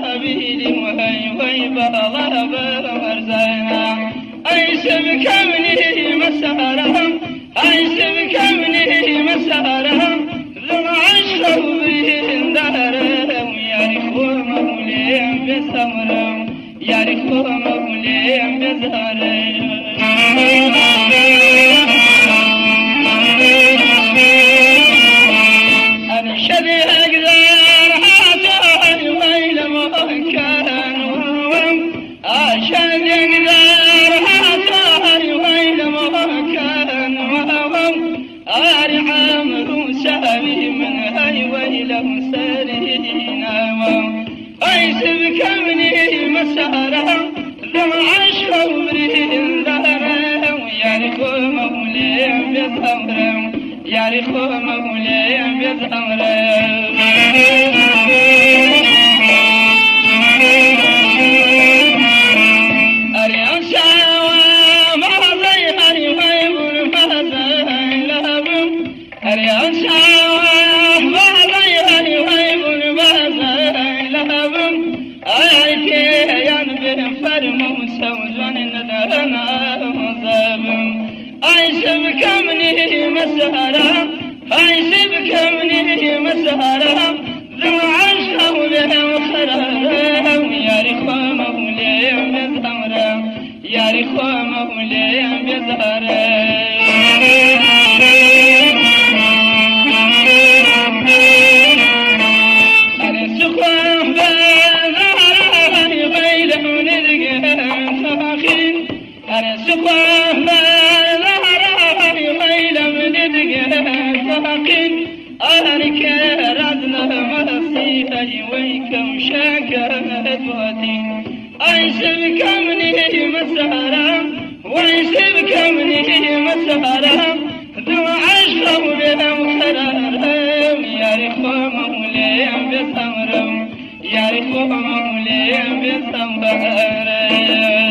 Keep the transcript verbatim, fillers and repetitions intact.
سبيلي وهي وهي بغلا برزانا أيس بكمني مسارهم أيس بكمني مسارهم ذو عشرة بين دارهم يعرفوا موليهم بثمرهم يعرفوا موليهم بثمرهم أرشد أقدار هاتان ويل مكانهم أرشد أقدار هاتان ويل مكانهم أرحم سامي من هاي ويل سرينا أيس بكمني مسارهم ذو عشر برين دارهم يعرفوا موليهم بثمرهم يعرفوا موليهم بثمرهم أريم سوا ما زي هاي ويبر ما زي لهم أريم سوا ما زي هاي ويبر ما زي لهم أيكي ينبه فرمو سوزن ندرنا مذابم أيس بكمني مسهرة أيس بكمني مسهرة ذو عشرة بهم خرارة يعرفوا موليهم بثمرة يعرفوا موليهم بثمرة أنا سقاه ما ظهراني غيل من دقاء فاقين أنا كردنا مرسيتي ويكم شاكرت واتي أيسب كمني مسهرة ويسب كمني مسهرة ذو عشرة بهم خرارهم يعرفوا موليهم بثمرهم يعرفوا موليهم بثمرهم